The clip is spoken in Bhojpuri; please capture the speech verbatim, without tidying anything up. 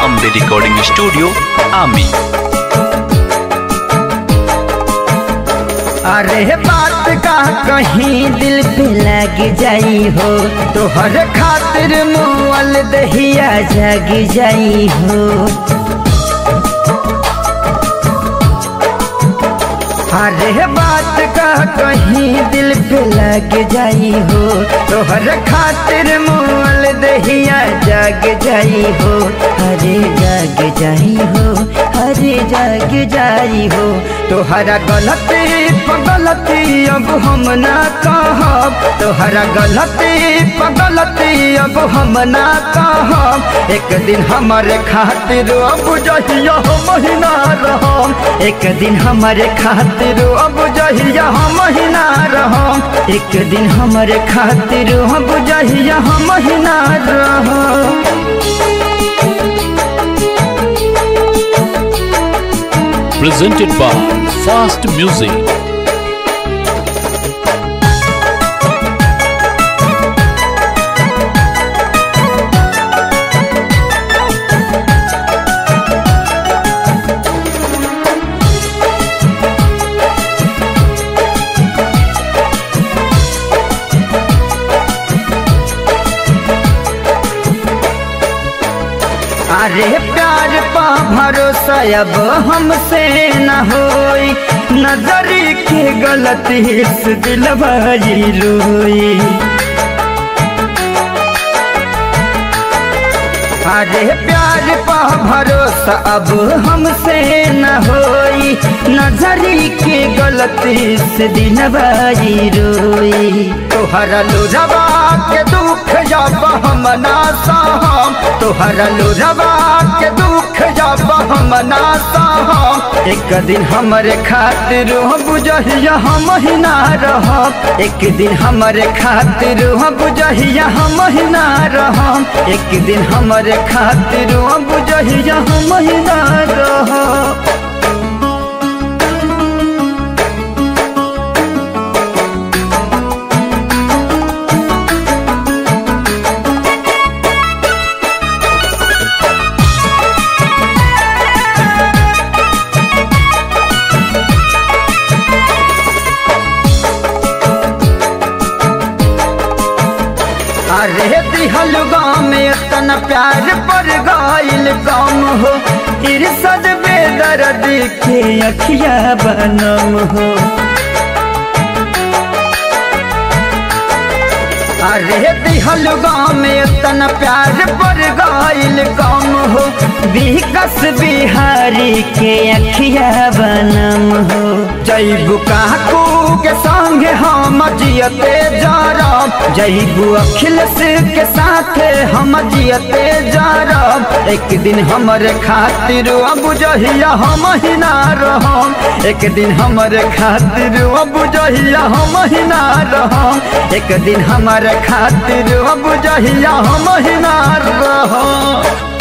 अम्बे रिकॉर्डिंग स्टूडियो आमी। अरे बात का कहीं दिल पे लग जाई हो, तोहर खातिर मुअल दहिया जग जाई हो। अरे बात का कहीं दिल पे लग जाई हो, तोहर खातिर मुअल दहिया जग जाई हो। अरे जग जाई हो, अरे जग जाई हो। तोहरा गलती पगलती अब हम ना कहब, तोहरा गलती पगलती अब हम ना कहब। एक दिन हमारे खातिर अब जहिया हम ही ना रहम, एक दिन हमारे खातिर अब जहिया हम ही ना रहम, एक दिन हमारे खातिर अब जहिया हम ही ना रहम। Presented by Fast Music। अरे प्यार पा भरोसा अब हमसे न होई, नजरी के गलती से दिलवा रोई। अरे प्यार पा भरोसा अब हमसे न होई, नजरी के गलती से दिलवा रोई। तोहरा लोरवा के दुख जब हम ना सहम, तोहरा लोरवा के दुख जब हम ना सहम। एक दिन हमारे खातिर बुझहिया हम ही ना रहम, एक दिन हमारे खातिर बुझहिया हम ही ना रहम, एक दिन हमारे खातिर बुझहिया हम ही ना रहम। अरे दिहल गाँव में इतना प्यार पर गाइल कम हो, इरसद बेदर्द के अखिया बनम हो। अरे दिहल गाँव में इतना प्यार पर गाइल कम हो, विकस बिहारी के अखिया बनम हो। जैबू काकू के संग हम जियते जारब, जैबू अखिलेश के साथ हम जियते जारब। एक दिन हमारे खातिर अब जहिया हम ही ना रहम, एक दिन हमारे खातिर अब जहिया हम ही ना रहम, एक दिन हमारे खातिर अब जहिया हम ही ना रहम।